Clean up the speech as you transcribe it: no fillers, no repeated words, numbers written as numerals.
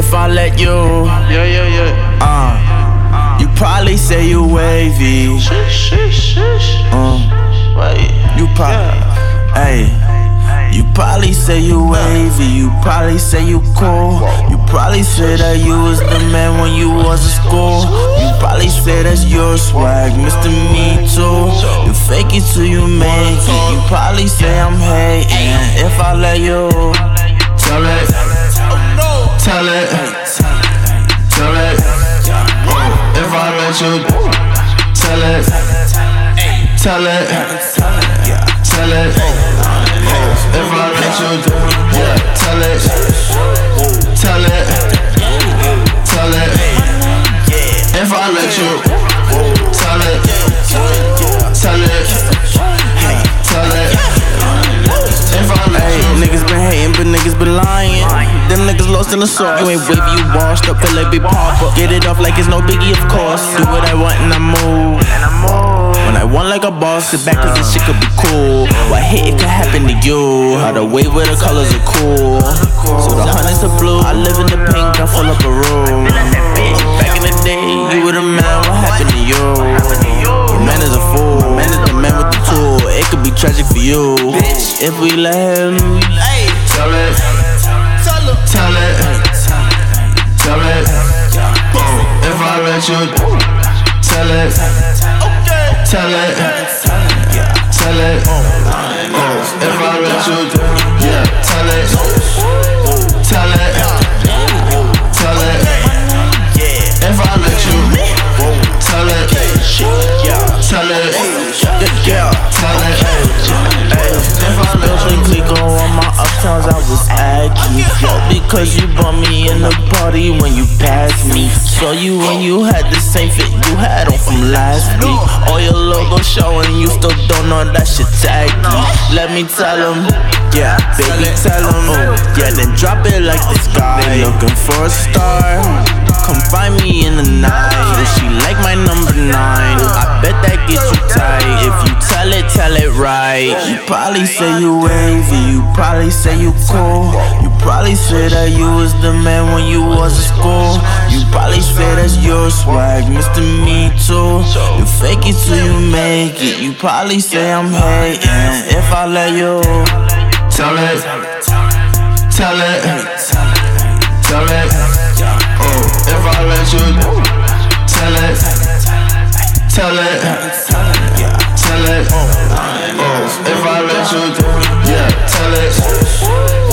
if I let you. You probably say you wavy. You probably, you probably say you wavy. You probably say you cool. You probably say that you was the man when you was in school. You probably say that's your swag, Mr. Me Too. You fake it till you make it. You probably say I'm hating if I let you. Tell it, tell it, tell it. If I let you, tell it, tell it, tell it. If I let you, tell it, tell it, tell it. If I let you, tell it, tell it, tell it. If I let you. Niggas been hating, but niggas been lying. Them niggas lost in the sauce. You ain't wavy, you washed up, feel like Big Papa. Get it off like it's no biggie, of course. Do what I want and I move. When I want like a boss, sit back cause this shit could be cool. What hate it could happen to you. How the wave where the colors are cool. So the hundreds are blue. I live in the pink, I fill up a room. Back in the day, you were the man, what happened to you? Your man is a fool, man is the man with the tool. It could be tragic for you if we let him. Tell it, tell it, tell it. If I let you, tell it, tell it, tell it. If I let you, tell it, tell it, tell it. If I let you, tell it, tell it, tell it. If I let you click on my uptowns, I was acting. Yo, because you brought me in the party when you passed me. Saw you when you had the same fit you had on from last week. All your logo showing, you still don't know that shit tacky. Let me tell him, baby, tell him. Then drop it like the sky. They looking for a star. Come find me in the night. She like my number 9. I bet that gets you tight. If you tell it right. You probably say you wavy. You probably say you cool. You probably say that you was the man when you was in school. You probably say that's your swag, Mr. Me Too. You fake it till you make it. You probably say I'm hating if I let you. Tell it, tell it, tell it. If I let you, tell it, tell it, tell it. If I let you, tell it.